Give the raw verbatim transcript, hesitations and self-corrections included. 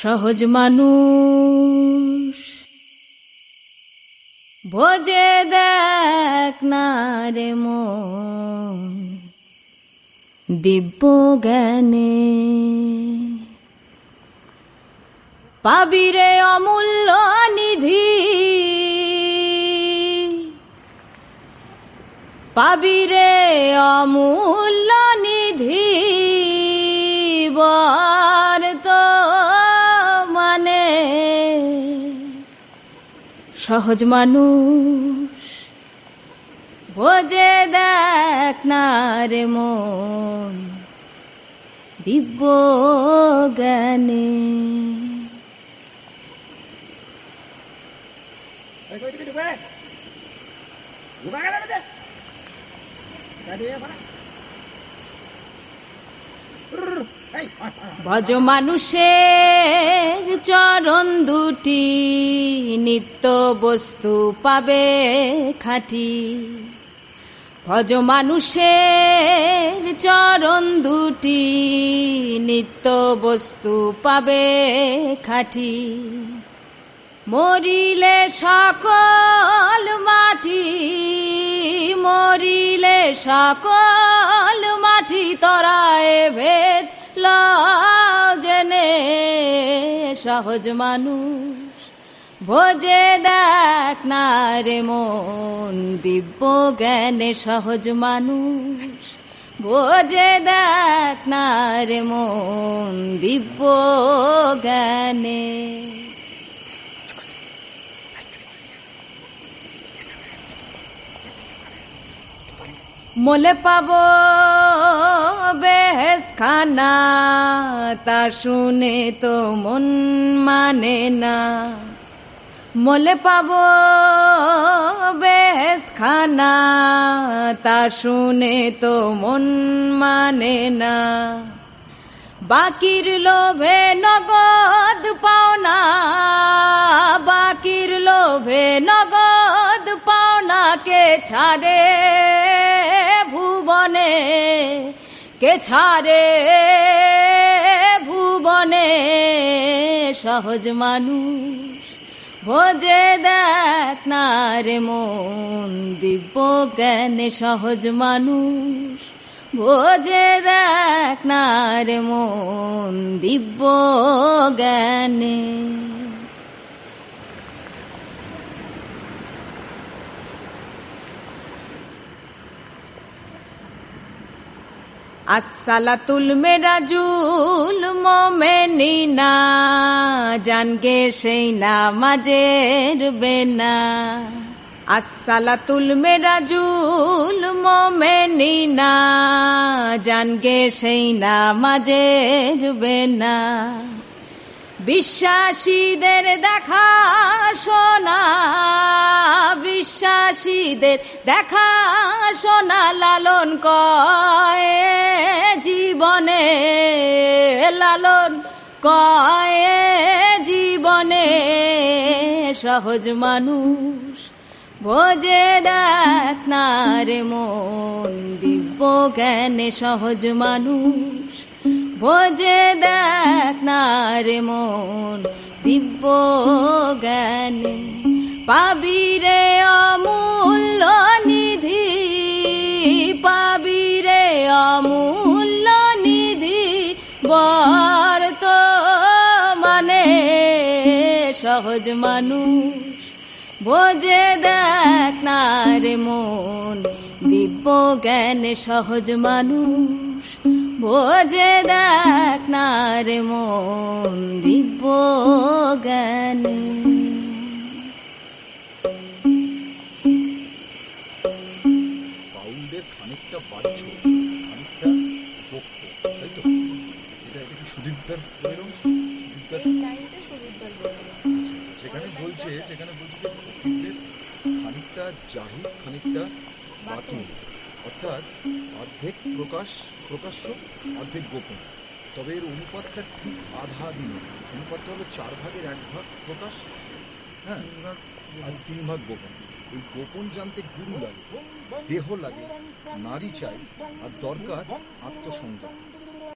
সহজ মানুষ ভোজে দেখ না রে মন দিব্য জ্ঞানে পাবি রে অমূল্য নিধি পাবি রে অমূল্য নিধি বর তো মানে সহজ মানুষ ভোজে দেখ না রে মন দিব্য জ্ঞানে ভজ মানুষের চরণ দুটি নিত্য বস্তু পাবে খাঁটি ভজ মানুষের চরণ দুটি নিত্য বস্তু পাবে খাঁটি মরিলে সকল মাটি মরিলে সকল মাটি তরায় ভেদ লজেনে সহজ মানুষ ভোজে দেখ না রে মন দিব্য জ্ঞানে সহজ মানুষ ভোজে দেখ না রে মন দিব্য জ্ঞানে মোলে পাবো বেহেশত খানা তা শুনে তো মন মানে না মোলে পাবো বেহেশত খানা তা শুনে তো মন মানে না বাকির লোভে নগদ পাওনা বাকির লোভে নগদ পাওনাকে ছাড়ে ভুবনে কে ছাড়ে ভুবনে সহজ মানুষ ভোজে দেখ না রে মন দিব্য জ্ঞানে সহজ মানুষ ভোজে দেখ না রে মন দিব্য জ্ঞানে আসসালাতুল মেরাজুল মোমেনিনা জানগে সেই নামাজের বেনা আসসালাতুল মেরাজুল মোমেনিনা জানগে সেই নামাজের বেনা বিশ্বাসীদের দেখা শোনা বিশ্বাসীদের দেখা শোনা লালন কয় জীবনে লালন কয় জীবনে সহজ মানুষ ভোজে দেখ না রে মন দিব্য জ্ঞানে সহজ মানুষ ভোজে দেখ না রে মন দিব্য জ্ঞানে পাবি রে অমূল্য নিধি পাবি রে অমূল্য নিধি বর তো মানে সহজ মানুষ ভোজে দেখ না রে মন দিব্য জ্ঞানে সহজ মানুষ ভোজে দেখ না রে মন দিব্য জ্ঞানে বাউলদের খানিকটা বাহ্য খানিকটা বক্ষ তাই তো এটা একটু সুদীপদার সুদীপদার যেখানে বলছে যেখানে বলছে যে ফকিরদের খানিকটা জাহির খানিকটা বাতুল অর্থাৎ অর্ধেক প্রকাশ প্রকাশ্য অর্ধেক গোপন তবে এর অনুপাতটা ঠিক আধা দিন অনুপাতটা হলো চার ভাগের এক ভাগ প্রকাশ হ্যাঁ আর তিন ভাগ গোপন এই গোপন জানতে গুরু লাগে দেহ লাগে নারী চাই আর দরকার আত্মসংযম